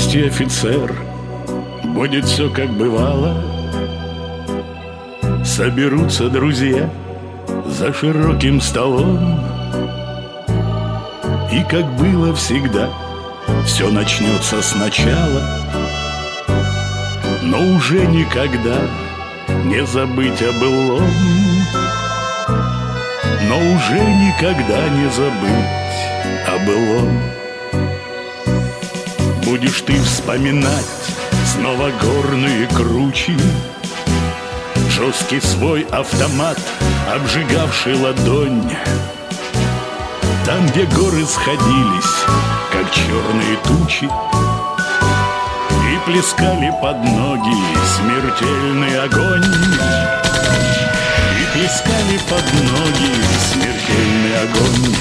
грусти, офицер, будет все как бывало. Соберутся друзья за широким столом, и как было всегда, все начнется сначала. Но уже никогда не забыть о былом, но уже никогда не забыть о былом. Будешь ты вспоминать снова горные кручи, жесткий свой автомат, обжигавший ладонь. Там, где горы сходились, как черные тучи, и плескали под ноги смертельный огонь. И плескали под ноги смертельный огонь.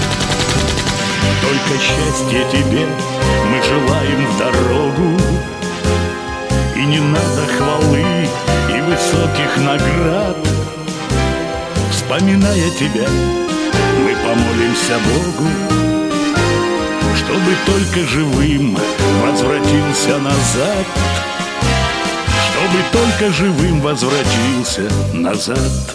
Только счастья тебе мы желаем в дорогу, и не надо хвалы и высоких наград. Вспоминая тебя, мы помолимся Богу, чтобы только живым возвратился назад, чтобы только живым возвратился назад.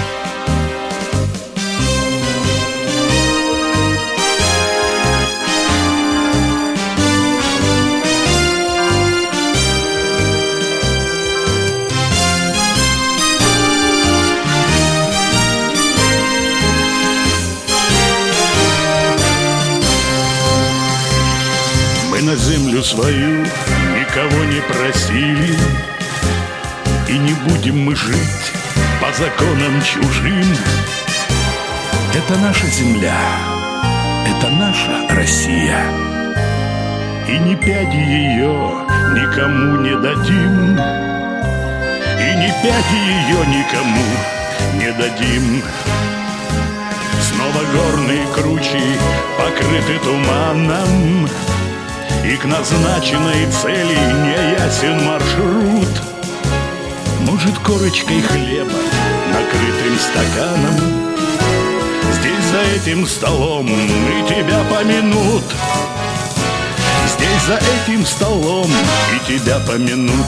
На землю свою никого не просили, и не будем мы жить по законам чужим. Это наша земля, это наша Россия, и ни пяди ее никому не дадим, и ни пяди ее никому не дадим. Снова горные кручи покрыты туманом, и к назначенной цели не ясен маршрут. Может, корочкой хлеба, накрытым стаканом, здесь за этим столом и тебя помянут. Здесь за этим столом и тебя помянут.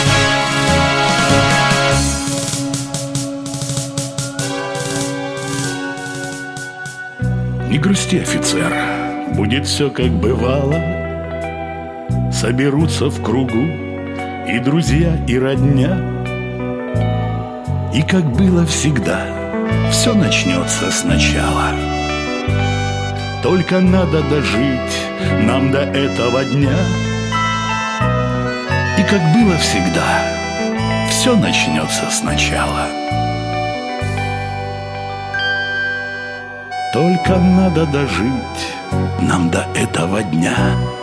Не грусти, офицер, будет все как бывало. Соберутся в кругу и друзья, и родня, и как было всегда, все начнется сначала. Только надо дожить нам до этого дня, и как было всегда, все начнется сначала. Только надо дожить нам до этого дня.